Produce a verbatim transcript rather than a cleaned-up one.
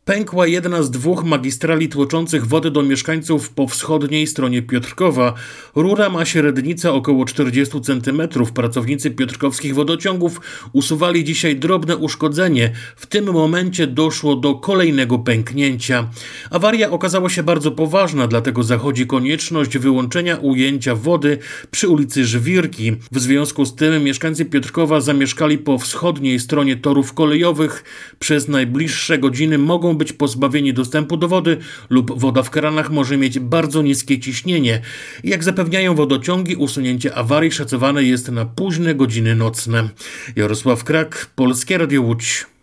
Pękła jedna z dwóch magistrali tłoczących wodę do mieszkańców po wschodniej stronie Piotrkowa. Rura ma średnicę około czterdzieści centymetrów. Pracownicy piotrkowskich wodociągów usuwali dzisiaj drobne uszkodzenie. W tym momencie doszło do kolejnego pęknięcia. Awaria okazała się bardzo poważna, dlatego zachodzi konieczność wyłączenia ujęcia wody przy ulicy Żwirki. W związku z tym mieszkańcy Piotrkowa zamieszkali po wschodniej stronie torów kolejowych. Przez najbliższe godziny mogą być pozbawieni dostępu do wody lub woda w kranach może mieć bardzo niskie ciśnienie. Jak zapewniają wodociągi, usunięcie awarii szacowane jest na późne godziny nocne. Jarosław Krak, Polskie Radio Łódź.